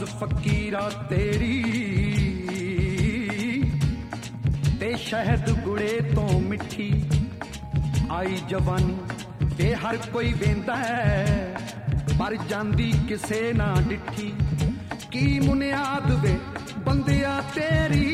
फकीरा तेरी ते शहद गुड़े तो मिठी आई जवानी ते हर कोई वेंदा है पर जांदी किसे ना डिठी की मुनियाद वे बंदिया तेरी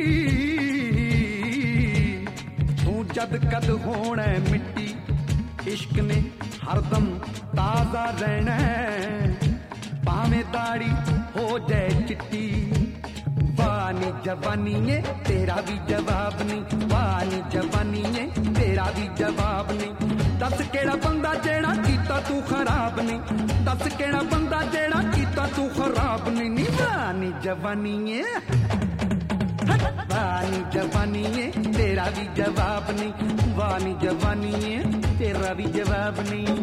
तू जद कद होना मिट्टी इश्क ने हरदम ताजा रहना भावे दाड़ी हो जाए चिट्टी वानी जवानी है तेरा भी जवाब नहीं वानी जवानी है तेरा भी जवाब नहीं दस केड़ा बंदा जेड़ा कीता तू खराब नहीं दस केड़ा बंदा जेड़ा कीता तू खराब नहीं वानी जवानी है वानी जवानी है तेरा भी जवाब नहीं वानी जवानी है तेरा भी जवाब नहीं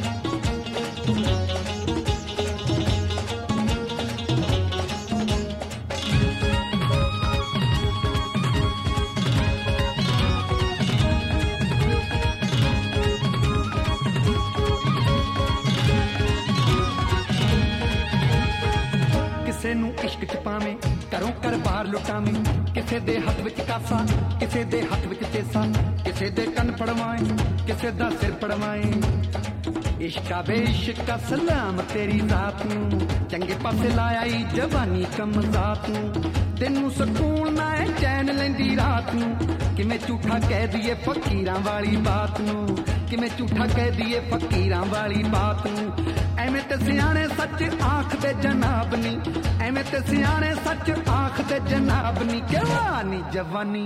किसे नू इश्क च पावें घरों कर बाहर लुटावें किसे दे हथ विच कासा किसे दे हथ विच तेसा किसे दे कन पड़वाएं किसे दा सिर पड़वाएं इश्का बेइश्का सलाम तेरी जात नू चंगे पासे लाया ई जवानी कम जात नू तेनू सकून ना है चैन लैंदी रात नू किवें झूठा कह दिए फकीरां वाली बात नू किवें झूठा कह दिए फकीरां वाली बात नू एवें ते सियाणे सच आख दे जनाब नी एवें ते सियाणे सच आख दे जनाब नी के वानी जवानी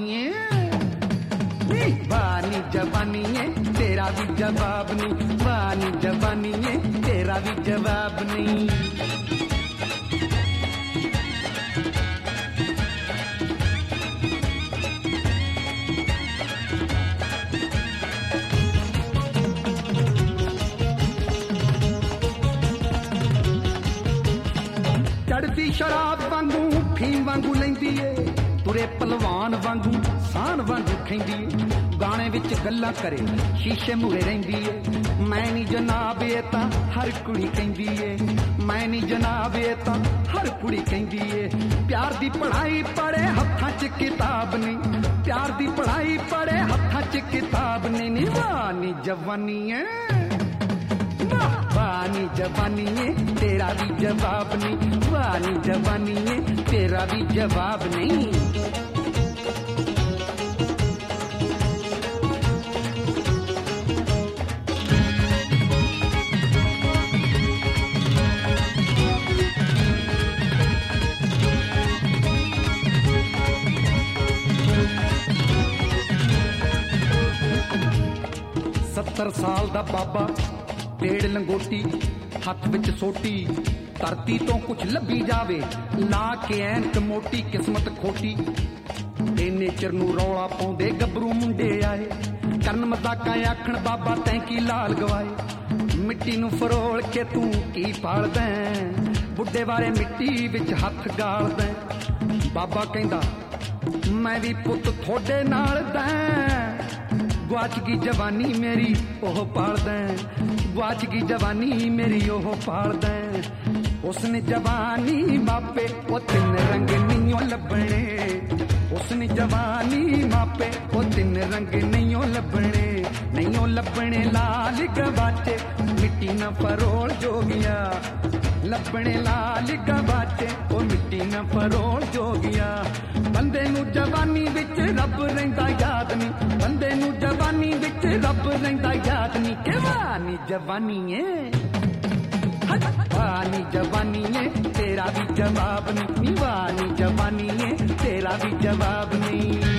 वानी जवानी है तेरा भी जवाब नहीं वानी जवानी है तेरा भी जवाब नहीं चढ़ती शराब वांगू फीम वांगू लैंदी है तुरे पलवान वांगू शान वांगू खैंदी गाने विच गल्लां करे शीशे मूरे रहिंदी है मैं नी जनाब ये तां हर कुड़ी कहंदी है मैं नी जनाब ये तां हर कुड़ी कहंदी है प्यार दी पढ़ाई पढ़े हत्थां च किताब नहीं प्यार दी पढ़ाई पढ़े हत्थां च किताब नहीं वानी जवानी है वानी जवानी है तेरा भी जवाब नहीं वानी जवानी है तेरा भी जवाब नहीं सत्तर साल दा बाबा पेड़ लंगोटी हथ विच सोटी धरती तो कुछ लभी जावे ला के ऐनक मोटी किस्मत खोटी इन्ने चिर नू रौला पाउंदे गबरू मुंडे आए करन मजाकां आखण बाबा तैं की लाल गवाए मिट्टी नू फरोल के तू की पालदा बुड्ढे वाले मिट्टी विच हथ गालदा बाबा कहंदा मैं भी पुत थोड़े नाल दा गुआच की जवानी मेरी ओह पाल दें गुआच की जवानी मेरी ओह पाल दें उसने जवानी मापे वो तीन रंग नहीं लभने उसने जवानी मापे वो तीन रंग नहीं लभने लाल गवाचे मिट्टी न फरोल जोगिया लभने लाल गवाचे वो मिट्टी न फरोल जोगिया बंदे नू जवानी विच रब रहिंदा याद नहीं बंदे नू जवानी विच रब रहिंदा याद नहीं के वानी जवानी है वानी जवानी है तेरा भी जवाब नहीं वानी जवानी है तेरा भी जवाब नहीं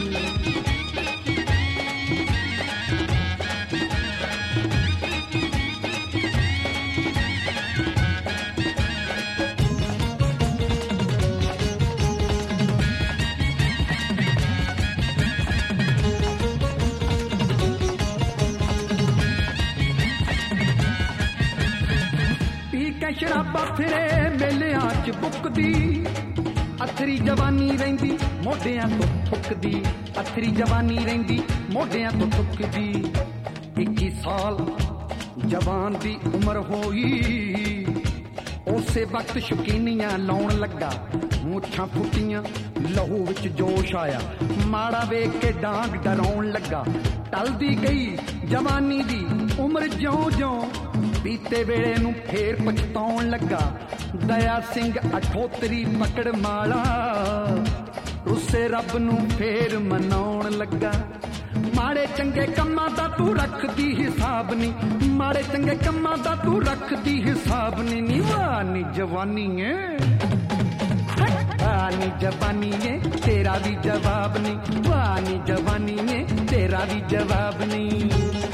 शराबा फिरे मेलियां च बुकदी अथरी जवानी रहिंदी मोढियां तो थुकदी अथरी जवानी रहिंदी मोढियां तो थुकदी 21 साल जवान दी उम्र होई ओ ਉਸੇ ਵਕਤ ਸ਼ੁਕੀਨੀਆਂ ਲਾਉਣ ਲੱਗਾ, ਮੁੱਛਾਂ ਫੁੱਟੀਆਂ ਲਹੂ ਵਿੱਚ ਜੋਸ਼ ਆਇਆ, ਮਾੜਾ ਵੇਖ ਕੇ ਡਾਂਗ ਡਰਾਉਣ ਲੱਗਾ। ਟਲਦੀ ਗਈ ਜਵਾਨੀ ਦੀ ਉਮਰ ਜਿਉਂ-ਜਿਉਂ, ਬੀਤੇ ਵੇਲੇ ਨੂੰ ਫੇਰ ਪਛਤਾਉਣ ਲੱਗਾ। ਦਇਆ ਸਿੰਘ ਅਠੋਤਰੀ ਪਕੜ ਮਾਲਾ, ਰੁੱਸੇ ਰੱਬ ਨੂੰ ਫੇਰ ਮਨਾਉਣ ਲੱਗਾ। ਮਾੜੇ ਚੰਗੇ ਕੰਮਾਂ ਦਾ ਤੂੰ ਰੱਖਦੀ ਹਿਸਾਬ ਨੀ, ਮਾੜੇ ਚੰਗੇ ਕੰਮਾਂ ਦਾ ਤੂੰ ਰੱਖਦੀ ਹਿਸਾਬ ਨੀ। ਨੀ ਵਾਹ ਨੀ ਜਵਾਨੀ ਏ, ਵਾਹ ਨੀ ਜਵਾਨੀ ਏ, ਤੇਰਾ ਵੀ ਜਵਾਬ ਨੀ। ਵਾਹ ਨੀ ਜਵਾਨੀ ਏ, ਤੇਰਾ ਵੀ ਜਵਾਬ ਨੀ।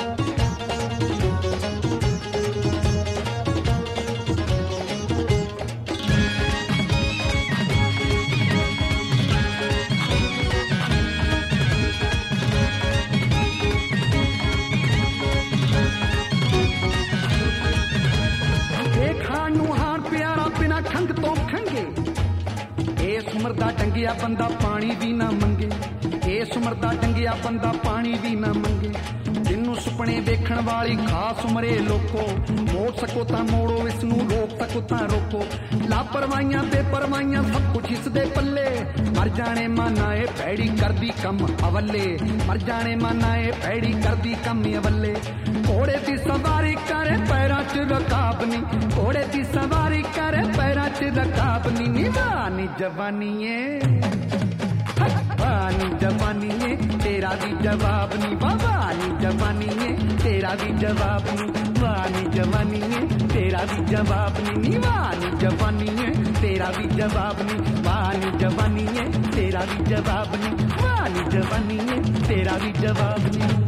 ਖੰਗ ਤੋਂ ਖੰਗੇ, ਇਸ ਉਮਰ ਦਾ ਡੰਗਿਆ ਬੰਦਾ ਪਾਣੀ ਵੀ ਨਾ ਮੰਗੇ, ਇਸ ਉਮਰ ਦਾ ਡੰਗਿਆ ਬੰਦਾ ਪਾਣੀ ਵੀ ਨਾ ਮੰਗੇ। ਜਿਹਨੂੰ ਸੁਪਨੇ ਵੇਖਣ ਵਾਲੀ ਖਾਸ ਉਮਰੇ ਲੋਕੋ, ਮੋੜ ਸਕੋ ਤਾਂ ਮੋੜੋ, ਇਸ ਨੂੰ ਰੋਕ ਸਕੋ ਤਾਂ ਰੋਕੋ। ਲਾਪਰਵਾਹੀਆਂ ਤੇ ਪਰਵਾਹੀਆਂ ਸਭ ਕੁਛ ਇਸ ਦੇ ਪੱਲੇ, ਮਰ ਜਾਣੇ ਮਾਨਾ ਏ ਭੈੜੀ ਕਰਦੀ ਕੰਮ ਅਵੱਲੇ, ਮਰ ਜਾਣੇ ਮਾਨਾ ਏ ਭੈੜੀ ਕਰਦੀ ਕੰਮ ਅਵੱਲੇ। ਘੋੜੇ ਦੀ ਸਵਾਰੀ ਕਰੇ ਪੈਰਾਂ 'ਚ ਰਕਾਬ ਨੀ, ਘੋੜੇ ਦੀ ਸਵਾਰੀ ਕਰੇ ਪੈਰਾਂ 'ਚ ਰਕਾਬ ਨੀ। ਨੀ ਵਾਹ ਨੀ ਜਵਾਨੀ ਏ, ਵਾਹ ਨੀ ਜਵਾਨੀ ਏ, ਤੇਰਾ ਵੀ ਜਵਾਬ ਨੀ। ਵਾਹ ਨੀ ਜਵਾਨੀ ਏ, ਤੇਰਾ ਵੀ ਜਵਾਬ ਨੀ। ਵਾਹ ਨੀ ਜਵਾਨੀ ਏ, ਤੇਰਾ ਵੀ ਜਵਾਬ ਨੀ। ਨੀ ਵਾਹ ਨੀ ਜਵਾਨੀ ਏ, ਤੇਰਾ ਵੀ ਜਵਾਬ ਨੀ। ਵਾਹ ਨੀ ਜਵਾਨੀ ਏ, ਤੇਰਾ ਵੀ ਜਵਾਬ ਨੀ। ਵਾਹ ਨੀ ਜਵਾਨੀ ਏ, ਤੇਰਾ ਵੀ ਜਵਾਬ ਨੀ।